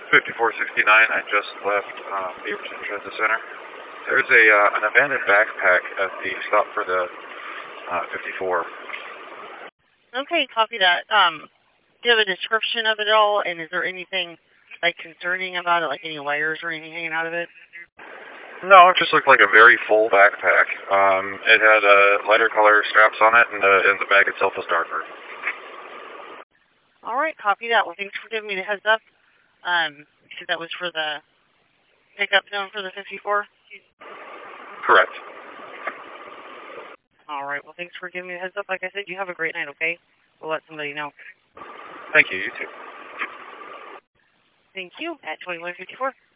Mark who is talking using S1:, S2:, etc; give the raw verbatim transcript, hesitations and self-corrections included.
S1: fifty-four sixty-nine, I just left um, Beaverton Transit Center. There's a uh, an abandoned backpack at the stop for the uh, fifty-four.
S2: Okay, copy that. Um, do you have a description of it all, and is there anything, like, concerning about it, like any wires or anything hanging out of it?
S1: No, it just looked like a very full backpack. Um, it had uh, lighter color straps on it, and the, and the bag itself was darker.
S2: All right, copy that. Well, thanks for giving me the heads up. Um, you said that was for the pickup zone for the fifty-four?
S1: Correct.
S2: All right, well, thanks for giving me the heads up. Like I said, you have a great night, okay? We'll let somebody know.
S1: Thank you, you too.
S2: Thank you, at twenty-one fifty-four.